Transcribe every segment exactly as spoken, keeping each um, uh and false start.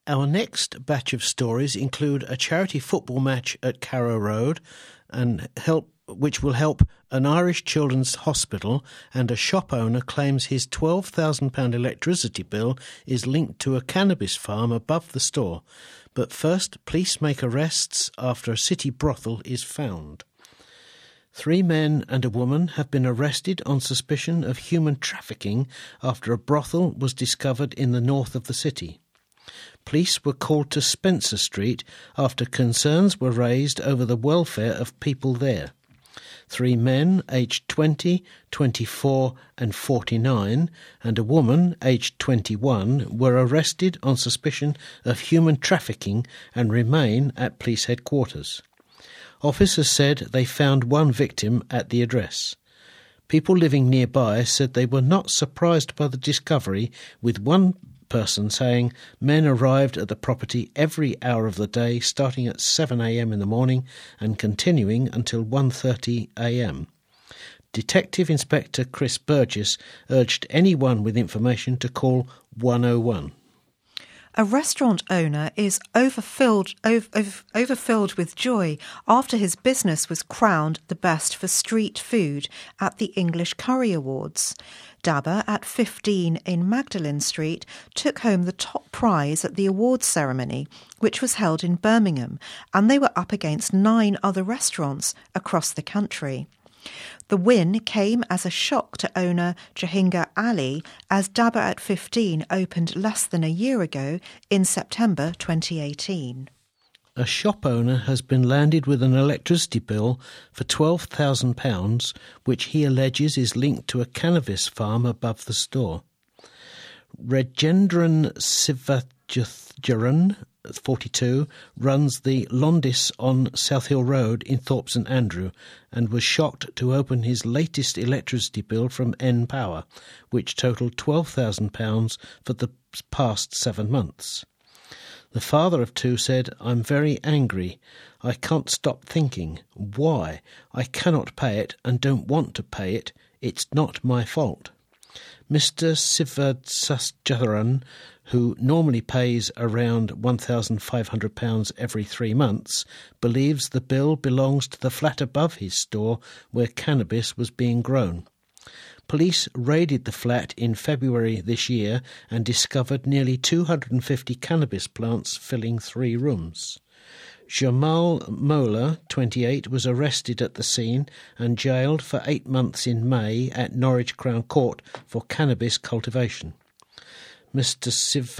Our next batch of stories include a charity football match at Carrow Road, and help, which will help an Irish children's hospital, and a shop owner claims his twelve thousand pounds electricity bill is linked to a cannabis farm above the store. But first, police make arrests after a city brothel is found. Three men and a woman have been arrested on suspicion of human trafficking after a brothel was discovered in the north of the city. Police were called to Spencer Street after concerns were raised over the welfare of people there. Three men, aged twenty, twenty-four and forty-nine, and a woman, aged twenty-one, were arrested on suspicion of human trafficking and remain at police headquarters. Officers said they found one victim at the address. People living nearby said they were not surprised by the discovery, with one person saying men arrived at the property every hour of the day, starting at seven a.m. in the morning and continuing until one thirty a.m. Detective Inspector Chris Burgess urged anyone with information to call one oh one. A restaurant owner is overfilled, over, over, overfilled with joy after his business was crowned the best for street food at the English Curry Awards. Dabba, at fifteen in Magdalen Street, took home the top prize at the awards ceremony, which was held in Birmingham, and they were up against nine other restaurants across the country. The win came as a shock to owner Jahinga Ali, as Dabba at fifteen opened less than a year ago in September twenty eighteen. A shop owner has been landed with an electricity bill for twelve thousand pounds, which he alleges is linked to a cannabis farm above the store. Rajendran Sivajatharan, forty-two, runs the Londis on South Hill Road in Thorpe St Andrew, and was shocked to open his latest electricity bill from N Power, which totalled twelve thousand pounds for the past seven months. The father of two said, "I'm very angry. I can't stop thinking. Why? I cannot pay it and don't want to pay it. It's not my fault." Mister Sivajatharan, who normally pays around one thousand five hundred pounds every three months, believes the bill belongs to the flat above his store where cannabis was being grown. Police raided the flat in February this year and discovered nearly two hundred fifty cannabis plants filling three rooms. Jamal Mola, twenty-eight, was arrested at the scene and jailed for eight months in May at Norwich Crown Court for cannabis cultivation. Mister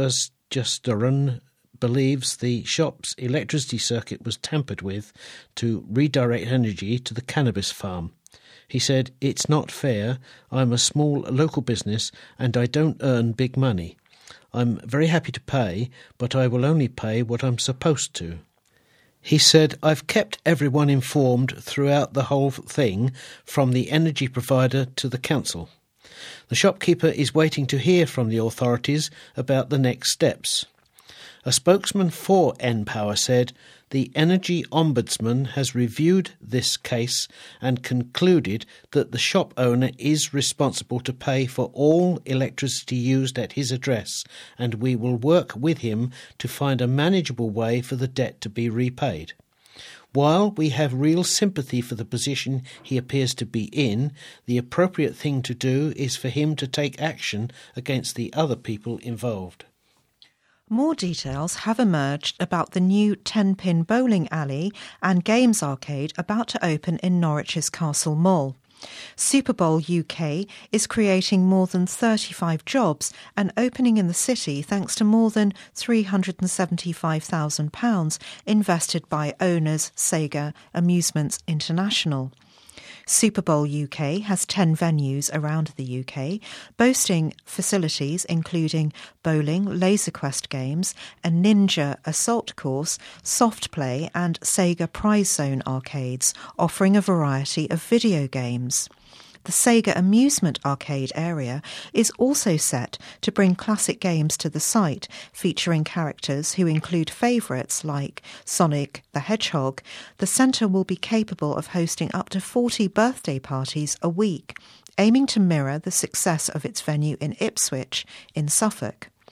Sivajatharan believes the shop's electricity circuit was tampered with to redirect energy to the cannabis farm. He said, "It's not fair. I'm a small local business and I don't earn big money. I'm very happy to pay, but I will only pay what I'm supposed to." He said, "I've kept everyone informed throughout the whole thing, from the energy provider to the council. The shopkeeper is waiting to hear from the authorities about the next steps." A spokesman for N Power said, "The Energy Ombudsman has reviewed this case and concluded that the shop owner is responsible to pay for all electricity used at his address, and we will work with him to find a manageable way for the debt to be repaid. While we have real sympathy for the position he appears to be in, the appropriate thing to do is for him to take action against the other people involved." More details have emerged about the new ten-pin bowling alley and games arcade about to open in Norwich's Castle Mall. Super Bowl U K is creating more than thirty-five jobs and opening in the city thanks to more than three hundred seventy-five thousand pounds invested by owners Sega Amusements International. Super Bowl U K has ten venues around the U K, boasting facilities including bowling, Laser Quest games, a Ninja Assault course, soft play and Sega Prize Zone arcades, offering a variety of video games. The Sega Amusement Arcade area is also set to bring classic games to the site, featuring characters who include favourites like Sonic the Hedgehog. The centre will be capable of hosting up to forty birthday parties a week, aiming to mirror the success of its venue in Ipswich in Suffolk.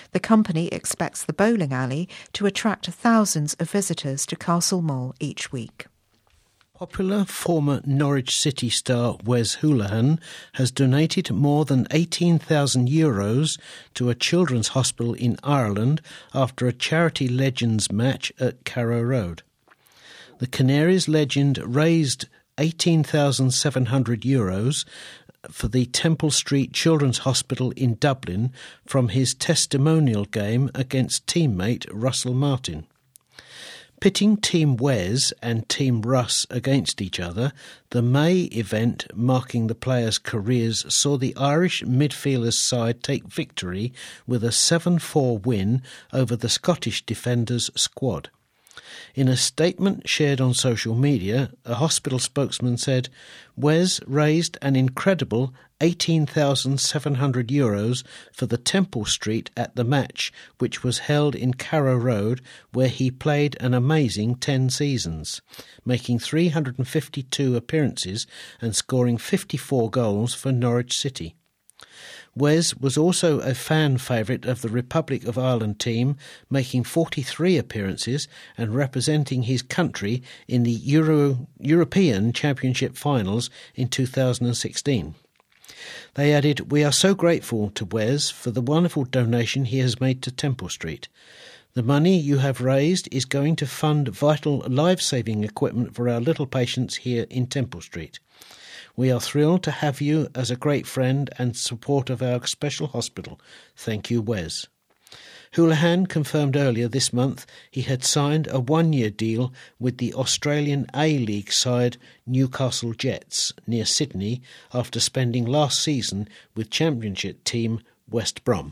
The company expects the bowling alley to attract thousands of visitors to Castle Mall each week. Popular former Norwich City star Wes Hoolahan has donated more than eighteen thousand euros to a children's hospital in Ireland after a Charity Legends match at Carrow Road. The Canaries legend raised eighteen thousand seven hundred euros for the Temple Street Children's Hospital in Dublin from his testimonial game against teammate Russell Martin. Pitting Team Wes and Team Russ against each other, the May event marking the players' careers saw the Irish midfielders' side take victory with a seven four win over the Scottish defenders' squad. In a statement shared on social media, a hospital spokesman said, Wes raised an incredible eighteen thousand seven hundred euros for the Temple Street at the match, which was held in Carrow Road, where he played an amazing ten seasons, making three hundred fifty-two appearances and scoring fifty-four goals for Norwich City. Wes was also a fan favourite of the Republic of Ireland team, making forty-three appearances and representing his country in the Euro- European Championship finals in two thousand sixteen. They added, "We are so grateful to Wes for the wonderful donation he has made to Temple Street. The money you have raised is going to fund vital life-saving equipment for our little patients here in Temple Street. We are thrilled to have you as a great friend and support of our special hospital. Thank you, Wes." Hoolahan confirmed earlier this month he had signed a one-year deal with the Australian A-League side Newcastle Jets near Sydney after spending last season with Championship team West Brom.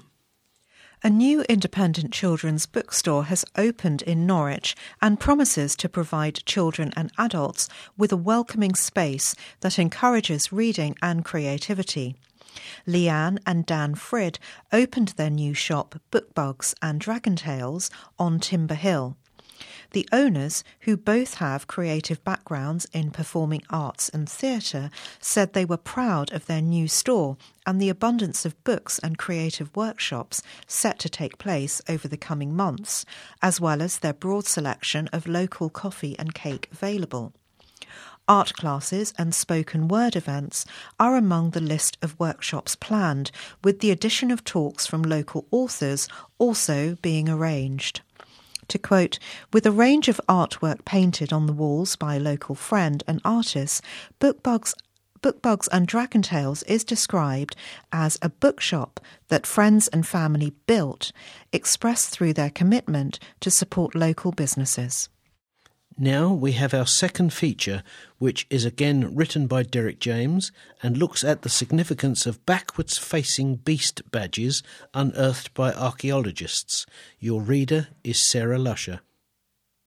A new independent children's bookstore has opened in Norwich and promises to provide children and adults with a welcoming space that encourages reading and creativity. Leanne and Dan Frid opened their new shop, Bookbugs and Dragon Tales, on Timber Hill. The owners, who both have creative backgrounds in performing arts and theatre, said they were proud of their new store and the abundance of books and creative workshops set to take place over the coming months, as well as their broad selection of local coffee and cake available. Art classes and spoken word events are among the list of workshops planned, with the addition of talks from local authors also being arranged. To quote, "With a range of artwork painted on the walls by a local friend and artists, Bookbugs, Bookbugs and Dragon Tales is described as a bookshop that friends and family built, expressed through their commitment to support local businesses." Now we have our second feature, which is again written by Derek James and looks at the significance of backwards-facing beast badges unearthed by archaeologists. Your reader is Sarah Lusher.